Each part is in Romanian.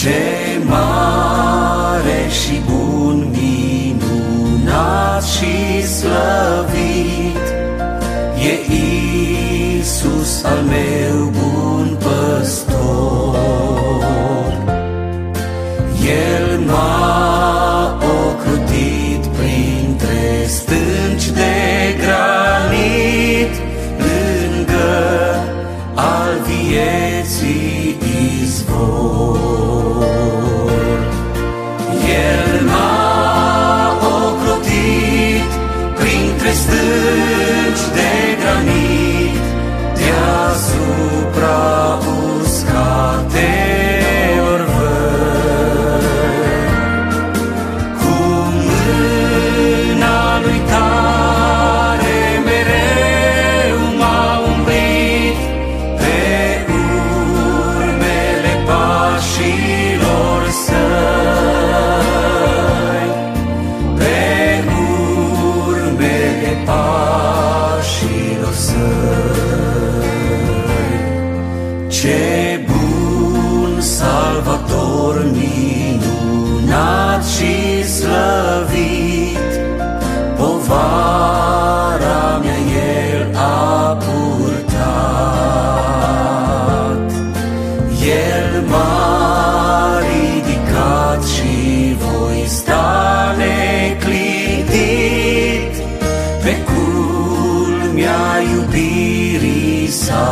Ce mare și bun, minunat și slăvit e Iisus al meu bun păstor. El m-a ocrotit printre stânci de granit, lângă al vieții izvor. El m-a ocrotit printre stânci de granit, deasupra uscatelor văi. Cu mâna lui tare mereu m-a umbrit pe urmele pașilor săi, pe urmele pașilor săi. Ce bun Salvator, minunat și slăvit, povara mea El a purtat. El m-a ridicat și voi sta neclintit, pe culmea iubirii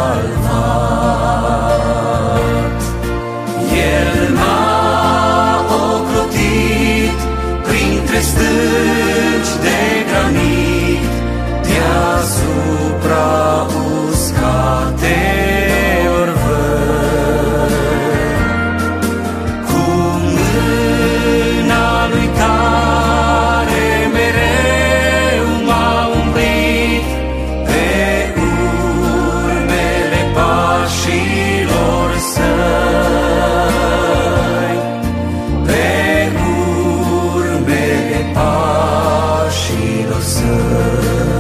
salvat. El m-a ocrotit printre stânci de granit, deasupra uscatelor văi. Cu mâna lui tare mereu m-a umbrit pe urmele pașilor săi, pe urmele pașilor săi.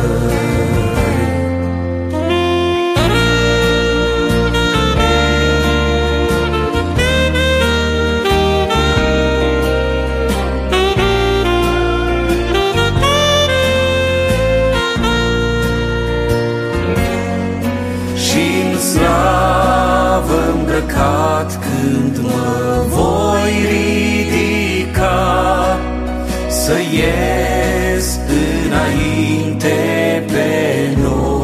Și-n slavă îmbrăcat când mă voi ridica, să ies înainte pe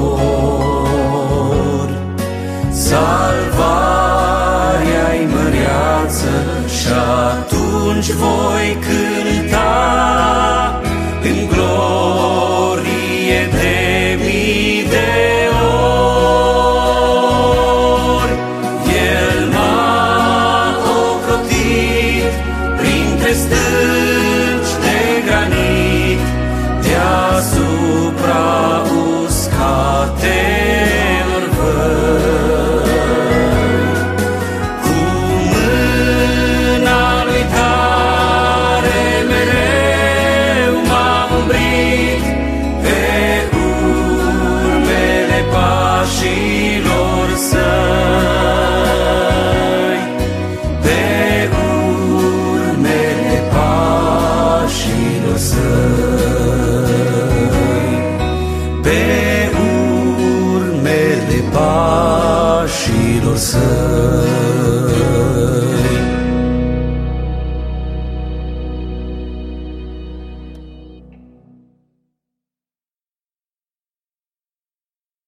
nori. Salvarea-i măreață și atunci voi cânta în glorie de mii de ori. El m-a ocrotit printre stânci de granit, deasupra uscatelor văi. Cu mâna lui tare mereu m-a umbrit pe urmele pașilor săi, pe urmele pașilor săi, pe urmele pașilor săi.